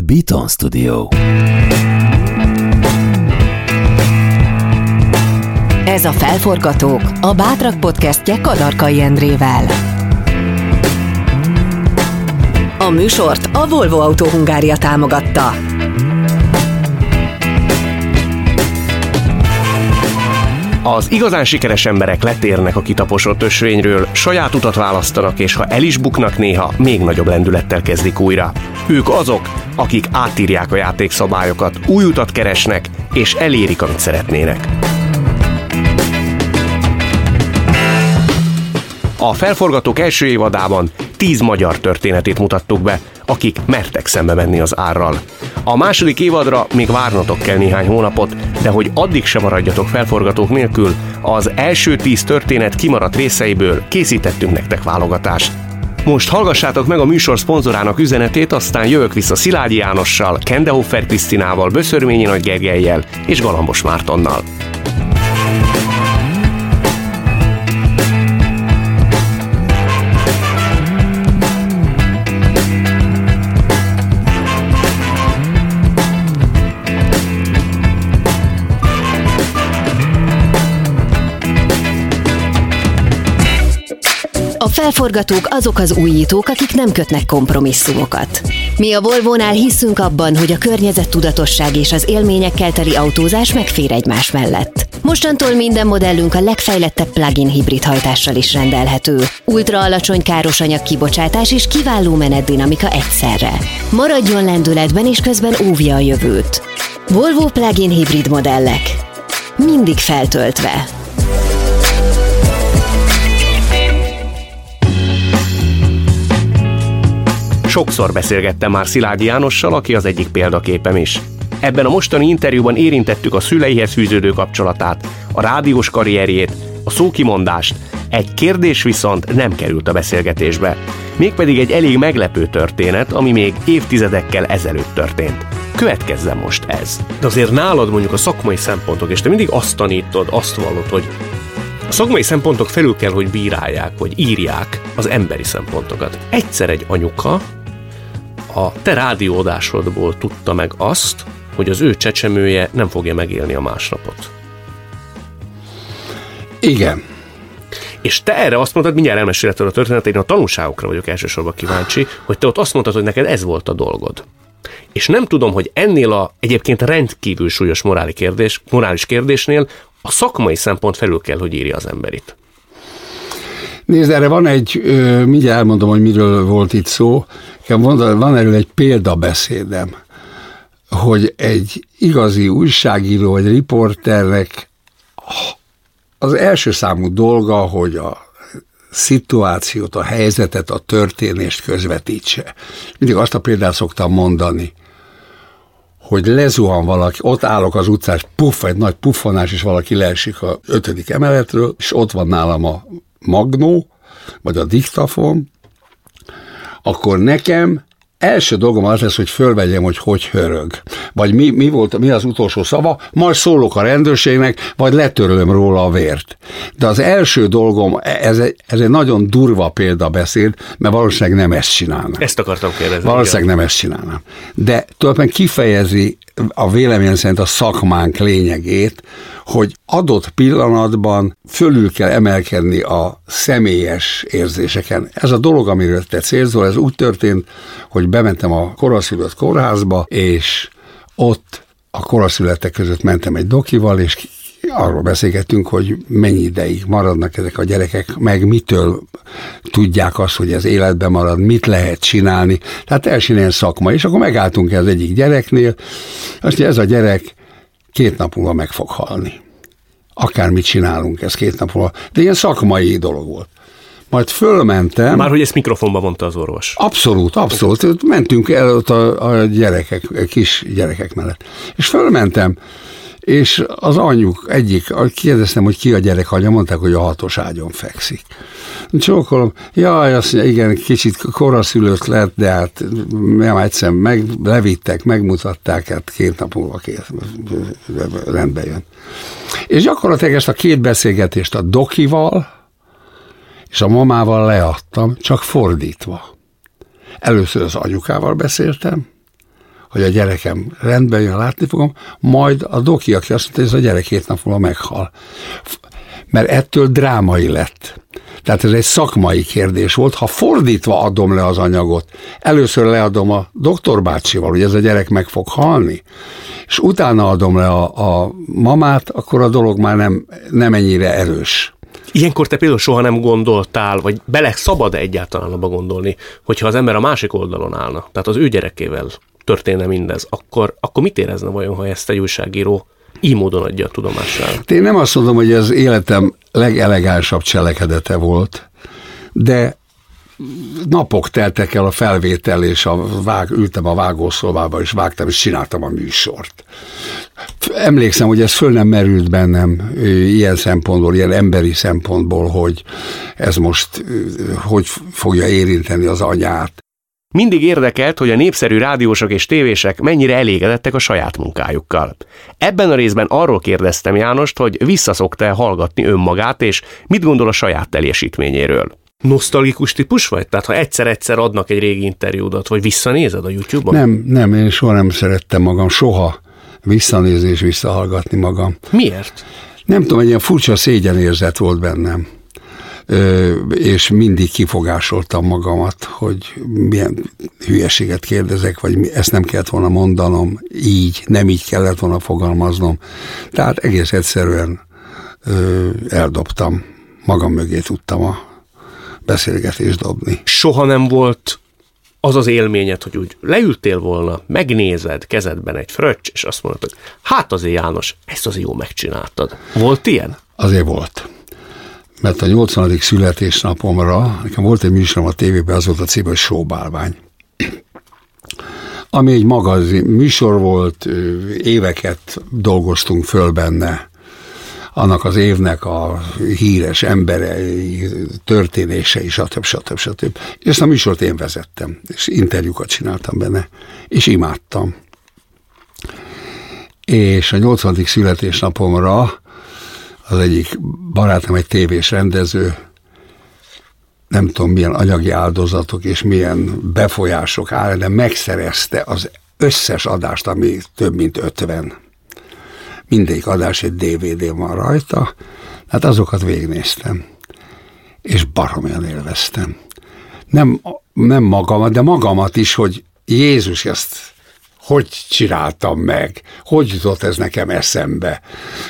Beaton Studio. Ez a Felforgatók, a Bátrak podcastje Kadarkai Endrével. A műsort a Volvo Autó Hungária támogatta. Az igazán sikeres emberek letérnek a kitaposott ösvényről, saját utat választanak, és ha el is buknak néha, még nagyobb lendülettel kezdik újra. Ők azok, akik átírják a játékszabályokat, új utat keresnek, és elérik, amit szeretnének. A Felforgatók első évadában 10 magyar történetét mutattuk be, akik mertek szembe menni az árral. A második évadra még várnatok kell néhány hónapot, de hogy addig se maradjatok felforgatók nélkül, az első 10 történet kimaradt részeiből készítettünk nektek válogatást. Most hallgassátok meg a műsor szponzorának üzenetét, aztán jövök vissza Szilágyi Jánossal, Kendehofer Krisztinával, Böszörményi Nagy Gergellyel és Galambos Mártonnal. A felforgatók azok az újítók, akik nem kötnek kompromisszumokat. Mi a Volvónál hiszünk abban, hogy a környezettudatosság és az élményekkel teli autózás megfér egymás mellett. Mostantól minden modellünk a legfejlettebb plug-in hibrid hajtással is rendelhető. Ultra alacsony károsanyag kibocsátás és kiváló menetdinamika egyszerre. Maradjon lendületben és közben óvja a jövőt. Volvo plug-in hibrid modellek. Mindig feltöltve. Sokszor beszélgettem már Szilágyi Jánossal, aki az egyik példaképem is. Ebben a mostani interjúban érintettük a szüleihez fűződő kapcsolatát, a rádiós karrierjét, a szókimondást, egy kérdés viszont nem került a beszélgetésbe. Mégpedig egy elég meglepő történet, ami még évtizedekkel ezelőtt történt. Következzen most ez. De azért nálad mondjuk a szakmai szempontok, és te mindig azt tanítod, azt vallod, hogy a szakmai szempontok felül kell, hogy bírálják, vagy írják az emberi szempontokat. Egyszer egy anyuka a te rádióadásodból tudta meg azt, hogy az ő csecsemője nem fogja megélni a másnapot. Igen. És te erre azt mondtad, mindjárt elmesélted a történetet, én a tanulságokra vagyok elsősorban kíváncsi, hogy te ott azt mondtad, hogy neked ez volt a dolgod. És nem tudom, hogy ennél a egyébként rendkívül súlyos morális kérdésnél a szakmai szempont felül kell, hogy írja az emberit. Nézd, erre van egy, mindjárt elmondom, hogy miről volt itt szó, van erről egy példabeszédem, hogy egy igazi újságíró vagy riporternek az első számú dolga, hogy a szituációt, a helyzetet, a történést közvetítse. Mindig azt a példát szoktam mondani, hogy lezuhan valaki, ott állok az utcán, és puff, egy nagy puffanás, és valaki leesik a 5. emeletről, és ott van nálam a magnó, vagy a diktafon, akkor nekem első dolgom az lesz, hogy fölvegyem, hogy hörög. Vagy mi az utolsó szava, majd szólok a rendőrségnek, vagy letörlöm róla a vért. De az első dolgom, ez egy nagyon durva példabeszéd, mert valószínűleg nem ezt csinálnám. Ezt akartam kérdezni. Valószínűleg nem ezt csinálnám. De tulajdonképpen kifejezi a vélemény szerint a szakmánk lényegét, hogy adott pillanatban fölül kell emelkedni a személyes érzéseken. Ez a dolog, amiről te célzol, ez úgy történt, hogy bementem a koraszülött kórházba, és ott a koraszülöttek között mentem egy dokival, és arról beszélgettünk, hogy mennyi ideig maradnak ezek a gyerekek, meg mitől tudják azt, hogy ez életben marad, mit lehet csinálni. Tehát első ilyen szakma. És akkor megálltunk az egyik gyereknél, azt mondja, ez a gyerek 2 nap múlva meg fog halni. Akármit csinálunk, ez 2 nap múlva. De ilyen szakmai dolog volt. Majd fölmentem. Már hogy ezt mikrofonba mondta az orvos. Abszolút. Mentünk el ott a gyerekek, kis gyerekek mellett. És fölmentem, és az anyjuk kérdeztem, hogy ki a gyerek anyja, mondták, hogy a 6. ágyon fekszik. Csókolom, jaj, azt mondja, igen, kicsit koraszülött lett, de hát nem egyszer levittek, megmutatták, hát 2 nap múlva rendbe jön. És gyakorlatilag ezt a 2 beszélgetést a dokival és a mamával leadtam, csak fordítva. Először az anyukával beszéltem, hogy a gyerekem rendben jön, látni fogom, majd a doki, aki azt mondta, hogy ez a gyerek 2 nap múlva meghal. Mert ettől drámai lett. Tehát ez egy szakmai kérdés volt. Ha fordítva adom le az anyagot, először leadom a doktorbácsival, hogy ez a gyerek meg fog halni, és utána adom le a mamát, akkor a dolog már nem ennyire erős. Ilyenkor te például soha nem gondoltál, vagy bele szabad egyáltalán abba gondolni, hogyha az ember a másik oldalon állna, tehát az ő gyerekével történne mindez, akkor mit érezne vajon, ha ezt egy újságíró így módon adja a tudomására? Én nem azt mondom, hogy ez életem legelegánsabb cselekedete volt, de napok teltek el a felvétel, és ültem a vágószobába, és vágtam, és csináltam a műsort. Emlékszem, hogy ez föl nem merült bennem ilyen szempontból, ilyen emberi szempontból, hogy ez most hogy fogja érinteni az anyát. Mindig érdekelt, hogy a népszerű rádiósok és tévések mennyire elégedettek a saját munkájukkal. Ebben a részben arról kérdeztem Jánost, hogy visszaszokta-e hallgatni önmagát, és mit gondol a saját teljesítményéről. Nosztalgikus típus vagy? Tehát ha egyszer-egyszer adnak egy régi interjúdat, vagy visszanézed a YouTube-on? Nem, én soha nem szerettem magam, soha visszanézni és visszahallgatni magam. Miért? Nem tudom, egy ilyen furcsa szégyenérzet volt bennem. És mindig kifogásoltam magamat, hogy milyen hülyeséget kérdezek, vagy ezt nem kellett volna mondanom, nem így kellett volna fogalmaznom. Tehát egész egyszerűen eldobtam, magam mögé tudtam a beszélgetést dobni. Soha nem volt az az élményed, hogy úgy leültél volna, megnézed kezedben egy fröccs, és azt mondod, hogy hát azért János, ezt azért jól megcsináltad. Volt ilyen? Azért volt. Mert a 80. születésnapomra, nekem volt egy műsorom a tévében, az volt a címe, hogy Sóbálvány. Ami egy magazin műsor volt, éveket dolgoztunk föl benne, annak az évnek a híres emberei, történései, stb. És ezt a műsort én vezettem, és interjúkat csináltam benne, és imádtam. És a 80. születésnapomra az egyik barátom, egy tévés rendező, nem tudom milyen anyagi áldozatok és milyen befolyások áll, de megszerezte az összes adást, ami több mint 50. Mindegyik adás egy DVD van rajta, hát azokat végignéztem. És baromyan élveztem. Nem magamat, de magamat is, hogy Jézus, ezt hogy csináltam meg? Hogy jutott ez nekem eszembe?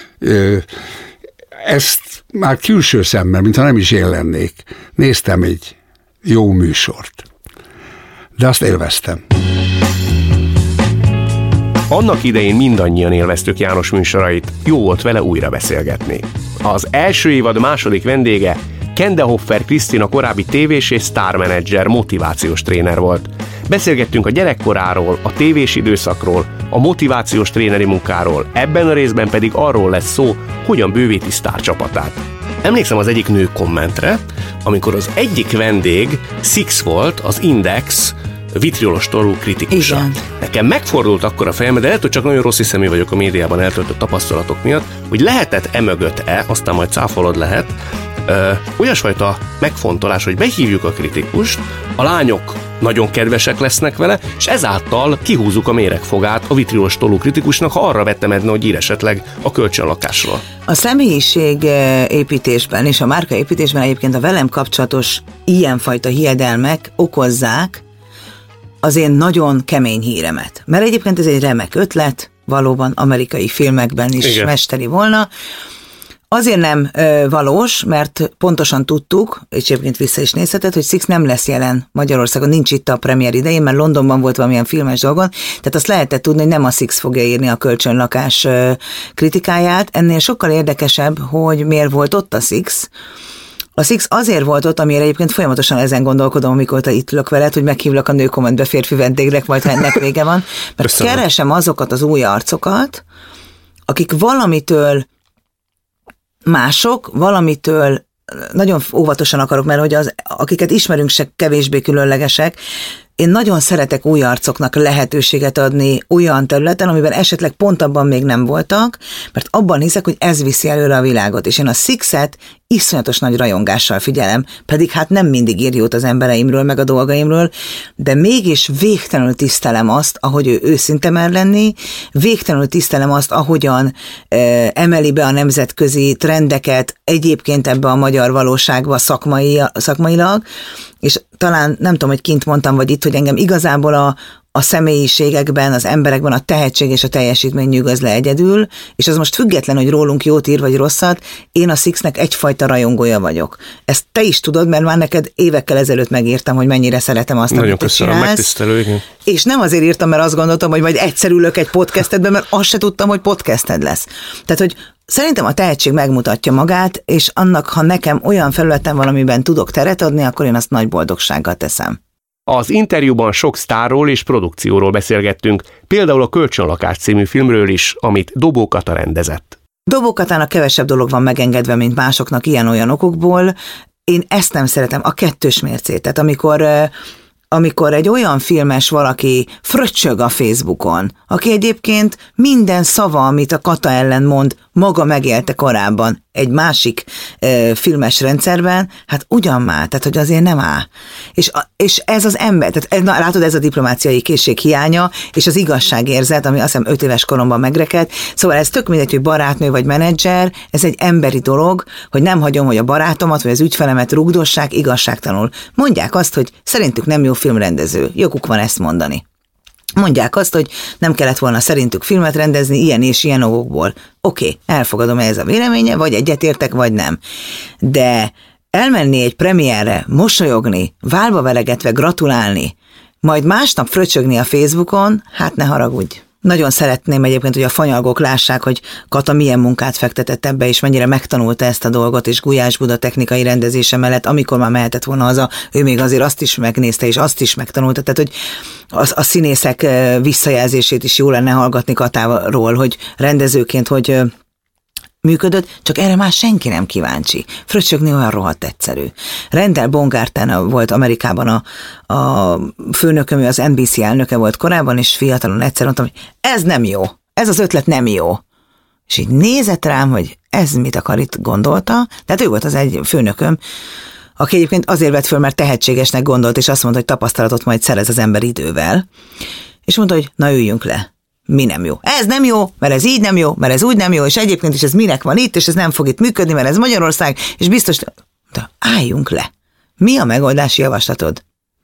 Ezt már külső szemmel, mintha nem is én lennék, néztem egy jó műsort. De azt élveztem. Annak idején mindannyian élveztük János műsorait, jó volt vele újra beszélgetni. Az első évad második vendége Kendehoffer Krisztina korábbi tévés és sztármenedzser, motivációs tréner volt. Beszélgettünk a gyerekkoráról, a tévés időszakról, a motivációs tréneri munkáról, ebben a részben pedig arról lesz szó, hogyan bővíti sztárcsapatát. Emlékszem az egyik nő kommentre, amikor az egyik vendég Six volt, az Index vitriolos torú kritikusa. Igen. Nekem megfordult akkor a fejem, de lehet, hogy csak nagyon rossz hiszemű vagyok a médiában eltöltött tapasztalatok miatt, hogy lehetett emögött-e, aztán majd cáfolod lehet, olyasfajta megfontolás, hogy behívjuk a kritikust, a lányok nagyon kedvesek lesznek vele, és ezáltal kihúzzuk a méregfogát a vitriolos tollú kritikusnak, ha arra vettemedne, hogy ír esetleg a kölcsönlakásról. A személyiség építésben és a márka építésben egyébként a velem kapcsolatos ilyenfajta hiedelmek okozzák az én nagyon kemény híremet. Mert egyébként ez egy remek ötlet, valóban amerikai filmekben is igen, mesteri volna. Azért nem valós, mert pontosan tudtuk, és egyébként vissza is nézheted, hogy Six nem lesz jelen Magyarországon, nincs itt a premier idején, mert Londonban volt valamilyen filmes dolgon, tehát azt lehetett tudni, hogy nem a Six fogja írni a kölcsönlakás kritikáját. Ennél sokkal érdekesebb, hogy miért volt ott a Six. A Six azért volt ott, amire egyébként folyamatosan ezen gondolkodom, amikor itt ülök veled, hogy meghívlak a nőkommentbe férfi vendégnek, majd ha ennek vége van, mert köszönöm, keresem azokat az új arcokat, akik valamitől mások, valamitől nagyon óvatosan akarok, mert hogy akiket ismerünk se kevésbé különlegesek, én nagyon szeretek új arcoknak lehetőséget adni olyan területen, amiben esetleg pont abban még nem voltak, mert abban hiszek, hogy ez viszi előre a világot, és én a Sixet iszonyatos nagy rajongással figyelem, pedig hát nem mindig ír jót az embereimről, meg a dolgaimról, de mégis végtelenül tisztelem azt, ahogy ő őszinte mer lenni, végtelenül tisztelem azt, ahogyan emeli be a nemzetközi trendeket egyébként ebbe a magyar valóságba szakmailag, és talán nem tudom, hogy kint mondtam, vagy itt, hogy engem igazából a személyiségekben, az emberekben a tehetség és a teljesítmény nyűgöz le egyedül, és az most független, hogy rólunk jót ír vagy rosszat, én a Sixnek egyfajta rajongója vagyok. Ezt te is tudod, mert már neked évekkel ezelőtt megírtam, hogy mennyire szeretem azt, nagyon amit te köszönöm, csinálsz. megtisztelő, igen. És nem azért írtam, mert azt gondoltam, hogy majd egyszer ülök egy podcastedben, mert azt se tudtam, hogy podcasted lesz. Tehát, hogy szerintem a tehetség megmutatja magát, és annak, ha nekem olyan felületen valamiben tudok teret adni, akkor én azt nagy boldogsággal teszem. Az interjúban sok sztárról és produkcióról beszélgettünk, például a Kölcsönlakás című filmről is, amit Dobó Kata rendezett. Dobó Katának kevesebb dolog van megengedve, mint másoknak ilyen-olyan okokból. Én ezt nem szeretem, a kettős mércét. Tehát amikor egy olyan filmes valaki fröccsög a Facebookon, aki egyébként minden szava, amit a Kata ellen mond, maga megélte korábban egy másik filmes rendszerben, hát ugyan már, tehát hogy azért nem áll. És ez az ember, tehát látod, ez a diplomáciai készség hiánya, és az igazságérzet, ami azt hiszem 5 éves koromban megrekedt. Szóval ez tök mindegy, hogy barátnő vagy menedzser, ez egy emberi dolog, hogy nem hagyom, hogy a barátomat vagy az ügyfelemet rugdossák igazságtalanul. Mondják azt, hogy szerintük nem jó filmrendező. Joguk van ezt mondani. Mondják azt, hogy nem kellett volna szerintük filmet rendezni ilyen és ilyen okokból. Oké, elfogadom, ez a véleménye, vagy egyetértek, vagy nem. De elmenni egy premierre, mosolyogni, válba veregetve gratulálni, majd másnap fröcsögni a Facebookon, hát ne haragudj. Nagyon szeretném egyébként, hogy a fanyalgók lássák, hogy Kata milyen munkát fektetett ebbe, és mennyire megtanulta ezt a dolgot, és Gulyás Buda technikai rendezése mellett, amikor már mehetett volna haza, ő még azért azt is megnézte, és azt is megtanulta. Tehát, hogy a színészek visszajelzését is jó lenne hallgatni Katáról, hogy rendezőként, hogy működött, csak erre már senki nem kíváncsi. Fröccsögni olyan rohadt egyszerű. Rendel Baumgarten volt Amerikában a főnököm, ő az NBC elnöke volt korábban, és fiatalon egyszer mondtam, hogy ez nem jó, ez az ötlet nem jó. És így nézett rám, hogy ez mit akar itt, gondolta, tehát ő volt az egy főnököm, aki egyébként azért vett föl, mert tehetségesnek gondolt, és azt mondta, hogy tapasztalatot majd szerez az ember idővel. És mondta, hogy na üljünk le. Mi nem jó? Ez nem jó, mert ez így nem jó, mert ez úgy nem jó, és egyébként is ez minek van itt, és ez nem fog itt működni, mert ez Magyarország, és biztos, de álljunk le. Mi a megoldási javaslatod?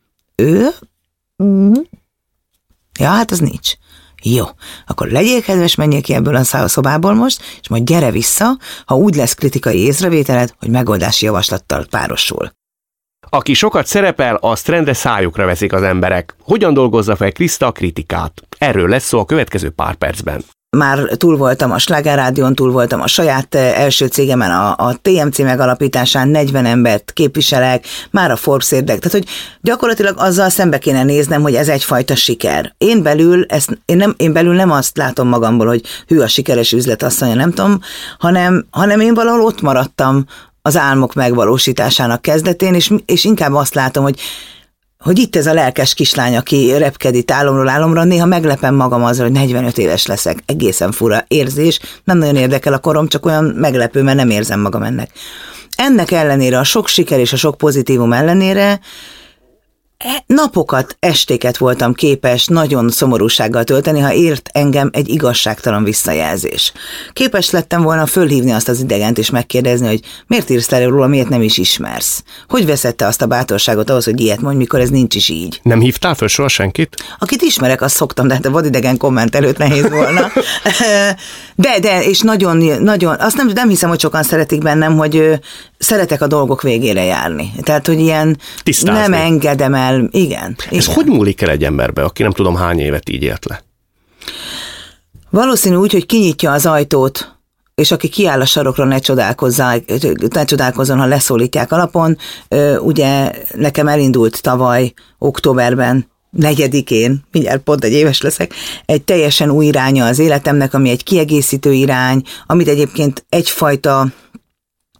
Ja, hát az nincs. Jó, akkor legyél kedves, menjél ki ebből a szobából most, és majd gyere vissza, ha úgy lesz kritikai észrevételed, hogy megoldási javaslattal párosul. Aki sokat szerepel, azt rendre szájukra veszik az emberek. Hogyan dolgozza fel Kriszta a kritikát? Erről lesz szó a következő pár percben. Már túl voltam a Sláger Rádión, túl voltam a saját első cégemen, a TMC megalapításán, 40 embert képviselek, már a Forbes érdek. Tehát, hogy gyakorlatilag azzal szembe kéne néznem, hogy ez egyfajta siker. Én belül nem azt látom magamból, hogy hű, a sikeres üzletasszonya, nem tudom, hanem én valahol ott maradtam az álmok megvalósításának kezdetén, és inkább azt látom, hogy itt ez a lelkes kislány, aki repkedik álomról álomra, néha meglepem magam azzal, hogy 45 éves leszek. Egészen fura érzés, nem nagyon érdekel a korom, csak olyan meglepő, mert nem érzem magam ennek. Ennek ellenére, a sok siker és a sok pozitívum ellenére napokat, estéket voltam képes nagyon szomorúsággal tölteni, ha ért engem egy igazságtalan visszajelzés. Képes lettem volna fölhívni azt az idegent és megkérdezni, hogy miért írsz le róla, miért nem is ismersz. Hogy veszed te azt a bátorságot ahhoz, hogy ilyet mondj, mikor ez nincs is így? Nem hívtál föl soha senkit? Akit ismerek, azt szoktam, de hát a vadidegen komment előtt nehéz volna. De, és nagyon, azt nem hiszem, hogy sokan szeretik bennem, hogy szeretek a dolgok végére járni. Tehát, hogy ilyen tisztázni. Nem engedem el, igen. Ez hogy múlik el egy emberbe, aki nem tudom hány évet így élt le? Valószínű úgy, hogy kinyitja az ajtót, és aki kiáll a sarokra, ne csodálkozzon, ha leszólítják alapon. Ugye nekem elindult tavaly októberben 4-én, mindjárt pont egy éves leszek, egy teljesen új iránya az életemnek, ami egy kiegészítő irány, amit egyébként egyfajta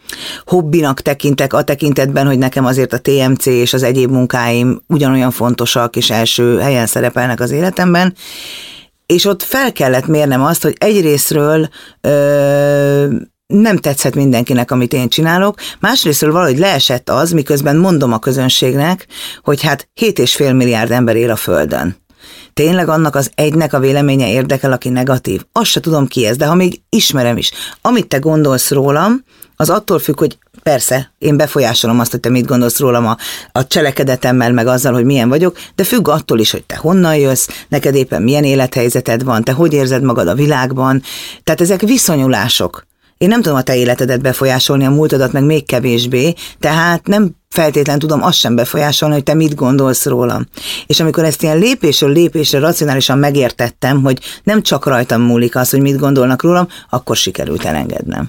hobbinak tekintek a tekintetben, hogy nekem azért a TMC és az egyéb munkáim ugyanolyan fontosak, és első helyen szerepelnek az életemben, és ott fel kellett mérnem azt, hogy egyrészről nem tetszett mindenkinek, amit én csinálok, másrésztről valahogy leesett az, miközben mondom a közönségnek, hogy hát 7,5 milliárd ember él a Földön. Tényleg annak az egynek a véleménye érdekel, aki negatív? Azt se tudom ki ez, de ha még ismerem is. Amit te gondolsz rólam, az attól függ, hogy persze, én befolyásolom azt, hogy te mit gondolsz rólam a cselekedetemmel, meg azzal, hogy milyen vagyok, de függ attól is, hogy te honnan jössz, neked éppen milyen élethelyzeted van, te hogy érzed magad a világban. Tehát ezek viszonyulások. Én nem tudom a te életedet befolyásolni, a múltadat meg még kevésbé, tehát nem feltétlen tudom azt sem befolyásolni, hogy te mit gondolsz rólam. És amikor ezt ilyen lépésről lépésre racionálisan megértettem, hogy nem csak rajtam múlik az, hogy mit gondolnak rólam, akkor sikerült elengednem.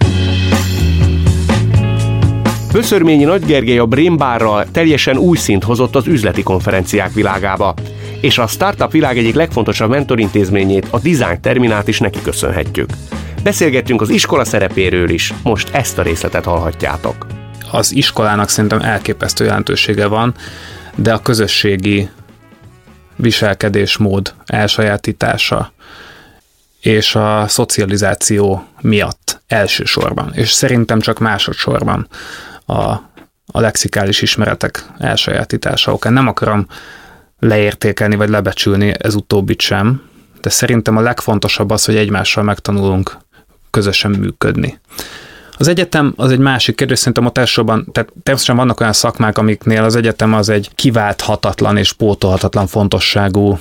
Vöszörményi Nagy Gergely a Brain Barral teljesen új szint hozott az üzleti konferenciák világába, és a startup világ egyik legfontosabb mentorintézményét, a Design Terminát is neki köszönhetjük. Beszélgettünk az iskola szerepéről is, most ezt a részletet hallhatjátok. Az iskolának szerintem elképesztő jelentősége van, de a közösségi viselkedésmód elsajátítása és a szocializáció miatt elsősorban, és szerintem csak másodszorban a lexikális ismeretek elsajátítása okán. Nem akarom leértékelni vagy lebecsülni ez utóbbit sem, de szerintem a legfontosabb az, hogy egymással megtanulunk közösen működni. Az egyetem az egy másik kérdés, szerintem ott elsősorban, tehát természetesen vannak olyan szakmák, amiknél az egyetem az egy kiválthatatlan és pótolhatatlan fontosságú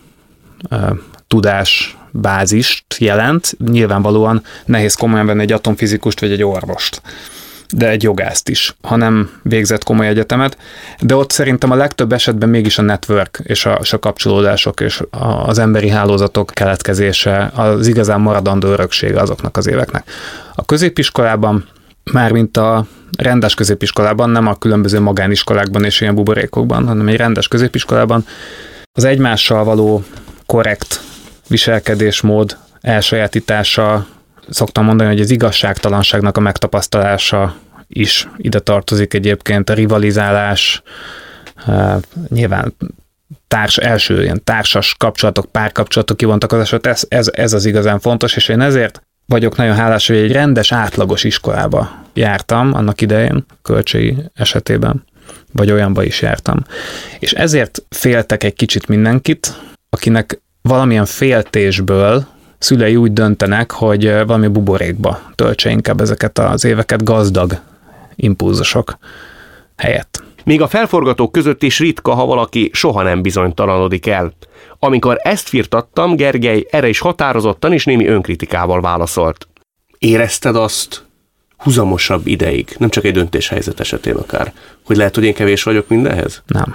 tudásbázist jelent. Nyilvánvalóan nehéz komolyan venni egy atomfizikust vagy egy orvost, de egy jogászt is, ha nem végzett komoly egyetemet, de ott szerintem a legtöbb esetben mégis a network és a kapcsolódások és az emberi hálózatok keletkezése az igazán maradandó öröksége azoknak az éveknek. A középiskolában, mármint a rendes középiskolában, nem a különböző magániskolákban és ilyen buborékokban, hanem egy rendes középiskolában az egymással való korrekt viselkedésmód elsajátítása, szoktam mondani, hogy az igazságtalanságnak a megtapasztalása is ide tartozik egyébként, a rivalizálás, nyilván első ilyen társas kapcsolatok, párkapcsolatok kivontakozások, ez az igazán fontos, és én ezért vagyok nagyon hálás, hogy egy rendes, átlagos iskolába jártam annak idején, Kölcsei esetében, vagy olyanba is jártam. És ezért féltek egy kicsit mindenkit, akinek valamilyen féltésből szülei úgy döntenek, hogy valami buborékba töltse inkább ezeket az éveket gazdag impulzusok helyett. Még a felforgatók között is ritka, ha valaki soha nem bizonytalanodik el. Amikor ezt firtattam, Gergely erre is határozottan és némi önkritikával válaszolt. Érezted azt huzamosabb ideig, nem csak egy döntéshelyzet esetén akár, hogy lehet, hogy én kevés vagyok mindenhez? Nem.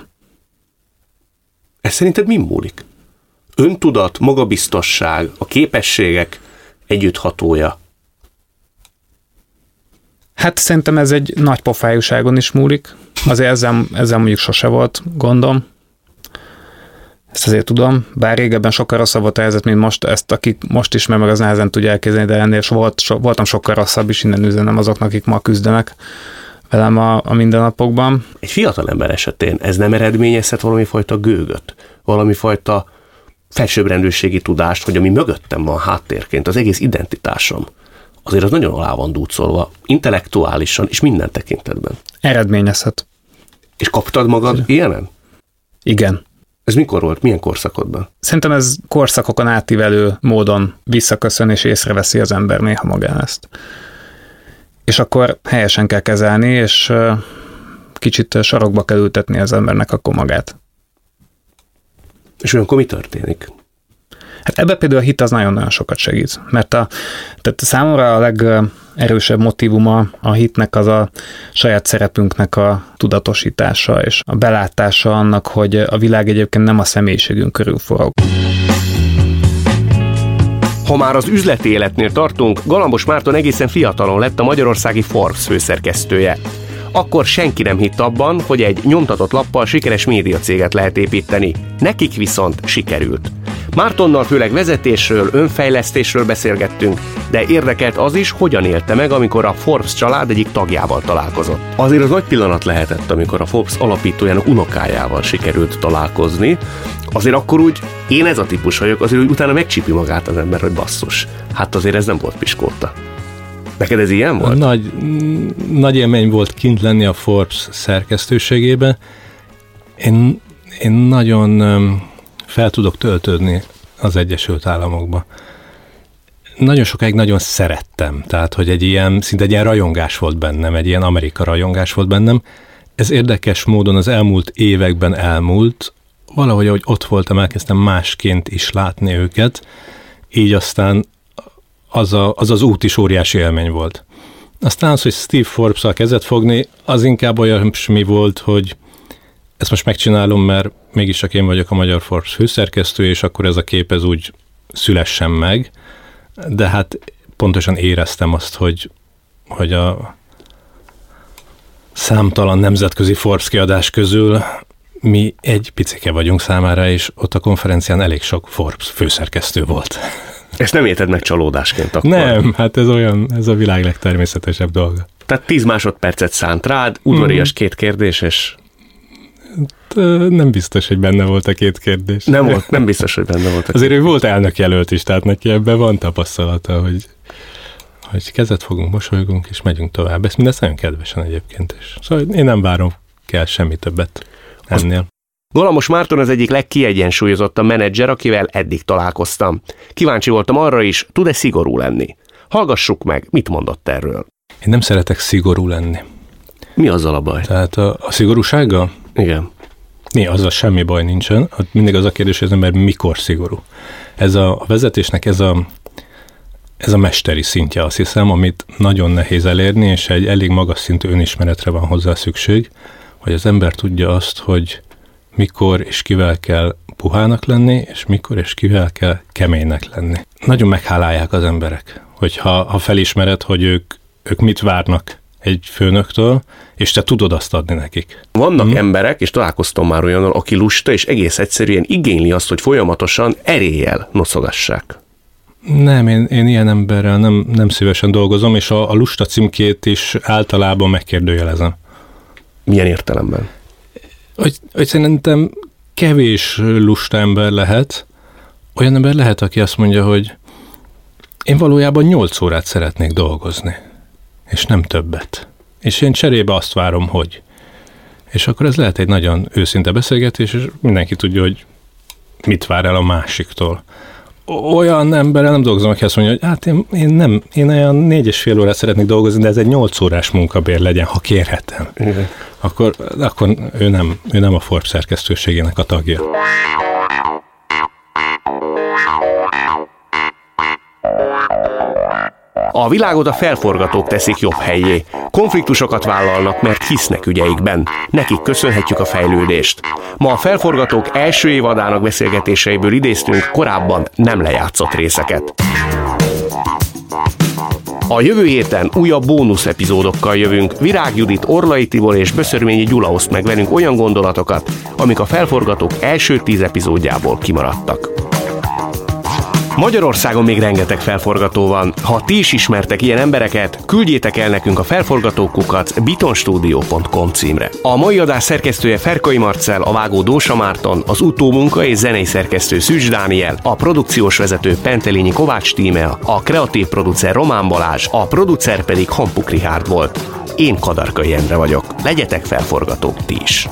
Ez szerinted mi múlik? Öntudat, magabiztosság, a képességek együtthatója. Hát szerintem ez egy nagy pofájúságon is múlik. Azért ezzel mondjuk sose volt gondom. Ezt azért tudom, bár régebben sokkal rosszabb volt a helyzet, mint most, ezt aki most ismer meg, az nehezen tudja elképzelni, de ennél voltam sokkal rosszabb is, innen üzenem azoknak, akik ma küzdenek velem a mindennapokban. Egy fiatal ember esetén ez nem eredményezhet valami fajta gőgöt, valami fajta felsőbbrendűségi tudást, hogy ami mögöttem van háttérként, az egész identitásom, azért az nagyon alá van dúcolva, intellektuálisan és minden tekintetben. Eredményezhet. És kaptad magad ilyenen? Igen. Ez mikor volt? Milyen korszakodban? Szerintem ez korszakokon átívelő módon visszaköszön és észreveszi az ember néha magán ezt. És akkor helyesen kell kezelni, és kicsit sarokba kell ültetni az embernek akkor magát. És olyankor mi történik? Hát ebben például a hit az nagyon-nagyon sokat segít, mert tehát számomra a legerősebb motívuma a hitnek az a saját szerepünknek a tudatosítása, és a belátása annak, hogy a világ egyébként nem a személyiségünk körül forog. Ha már az üzleti életnél tartunk, Galambos Márton egészen fiatalon lett a magyarországi Forbes főszerkesztője. Akkor senki nem hitt abban, hogy egy nyomtatott lappal sikeres médiacéget lehet építeni. Nekik viszont sikerült. Mártonnal főleg vezetésről, önfejlesztésről beszélgettünk, de érdekelt az is, hogyan élte meg, amikor a Forbes család egyik tagjával találkozott. Azért az nagy pillanat lehetett, amikor a Forbes alapítójának unokájával sikerült találkozni. Azért akkor úgy, én ez a típus vagyok, azért úgy utána megcsípi magát az ember, hogy basszus. Hát azért ez nem volt piskóta. Neked ez ilyen volt? Nagy élmény volt kint lenni a Forbes szerkesztőségében. Én nagyon fel tudok töltődni az Egyesült Államokba. Nagyon sokáig nagyon szerettem, tehát hogy szinte egy ilyen rajongás volt bennem, egy ilyen Amerika rajongás volt bennem. Ez érdekes módon az elmúlt években elmúlt, valahogy ahogy ott voltam, elkezdtem másként is látni őket, így aztán az út is óriási élmény volt. Aztán az, hogy Steve Forbes-szal kezet fogni, az inkább olyasmi volt, hogy ezt most megcsinálom, mert mégis csak én vagyok a Magyar Forbes főszerkesztő, és akkor ez a kép ez úgy szülessen meg, de hát pontosan éreztem azt, hogy a számtalan nemzetközi Forbes kiadás közül mi egy picike vagyunk számára, és ott a konferencián elég sok Forbes főszerkesztő volt. Ezt nem érted meg csalódásként akkor? Nem, hát ez a világ legtermészetesebb dolga. Tehát 10 másodpercet szánt rád, udvarias 2 kérdés, és... Nem biztos, hogy benne volt a 2 kérdés. Nem biztos, hogy benne volt. Azért ő volt elnökjelölt is, tehát neki ebben van tapasztalata, hogy kezet fogunk, mosolygunk, és megyünk tovább. Ezt mindezt nagyon kedvesen egyébként is. Szóval én nem várom kell semmi többet ennél. Galambos Márton az egyik legkiegyensúlyozottabb menedzser, akivel eddig találkoztam. Kíváncsi voltam arra is, tud-e szigorú lenni? Hallgassuk meg, mit mondott erről. Én nem szeretek szigorú lenni. Mi azzal a baj? Tehát a szigorúsággal? Igen. Azzal semmi baj nincsen. Mindig az a kérdés, hogy az ember mikor szigorú. Ez a vezetésnek ez a mesteri szintje, azt hiszem, amit nagyon nehéz elérni, és egy elég magas szintű önismeretre van hozzá szükség, hogy az ember tudja azt, hogy mikor és kivel kell puhának lenni, és mikor és kivel kell keménynek lenni. Nagyon meghálálják az emberek, hogyha felismered, hogy ők mit várnak egy főnöktől, és te tudod azt adni nekik. Vannak emberek, és találkoztam már olyannal, aki lusta, és egész egyszerűen igényli azt, hogy folyamatosan eréllyel noszogassák. Nem, én ilyen emberrel nem szívesen dolgozom, és a lusta címkét is általában megkérdőjelezem. Milyen értelemben? Hogy szerintem kevés lusta ember lehet, olyan ember lehet, aki azt mondja, hogy én valójában 8 órát szeretnék dolgozni, és nem többet. És én cserébe azt várom, hogy. És akkor ez lehet egy nagyon őszinte beszélgetés, és mindenki tudja, hogy mit vár el a másiktól. Olyan emberrel nem dolgozom, aki azt mondja, hogy hát én olyan 4,5 órát szeretnék dolgozni, de ez egy 8 órás munkabér legyen, ha kérhetem. Igen. Akkor ő nem a Forbes szerkesztőségének a tagja. A világot a felforgatók teszik jobb helyé. Konfliktusokat vállalnak, mert hisznek ügyeikben. Nekik köszönhetjük a fejlődést. Ma a felforgatók első évadának beszélgetéseiből idéztünk korábban nem lejátszott részeket. A jövő héten újabb bónusz epizódokkal jövünk. Virág Judit, Orlai Tibor és Böszörményi Gyula oszt meg velünk olyan gondolatokat, amik a felforgatók első 10 epizódjából kimaradtak. Magyarországon még rengeteg felforgató van. Ha ti is ismertek ilyen embereket, küldjétek el nekünk a felforgatókukac@bitonstudio.com címre. A mai adás szerkesztője Ferkai Marcell, a vágó Dósa Márton, az utómunka és zenei szerkesztő Szűcs Dániel, a produkciós vezető Pentelényi Kovács Tímea, a kreatív producer Román Balázs, a producer pedig Hampuk Richárd volt. Én Kadarkai Endre vagyok. Legyetek felforgatók ti is!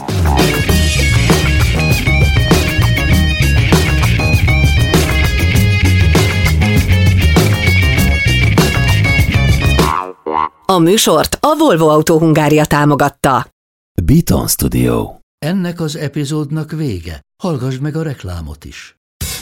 A műsort a Volvo Autó Hungária támogatta. Beaton Studio. Ennek az epizódnak vége. Hallgass meg a reklámot is.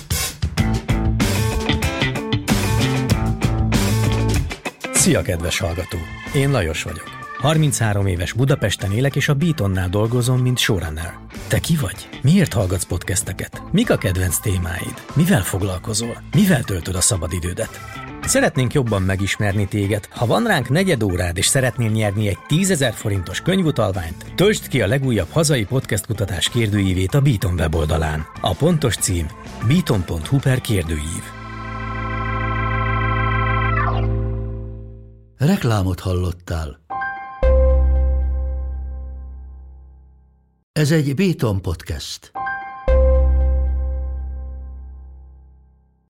Szia, kedves hallgató! Én Lajos vagyok. 33 éves Budapesten élek, és a Beatonnál dolgozom, mint showrunner. Te ki vagy? Miért hallgatsz podcasteket? Mik a kedvenc témáid? Mivel foglalkozol? Mivel töltöd a szabadidődet? Szeretnénk jobban megismerni téged. Ha van ránk negyed órád és szeretnél nyerni egy 10 000 forintos könyvutalványt, töltsd ki a legújabb hazai podcast kutatás kérdőívét a Beaton weboldalán. A pontos cím beaton.hu/kérdőív. Reklámot hallottál. Ez egy Beaton podcast.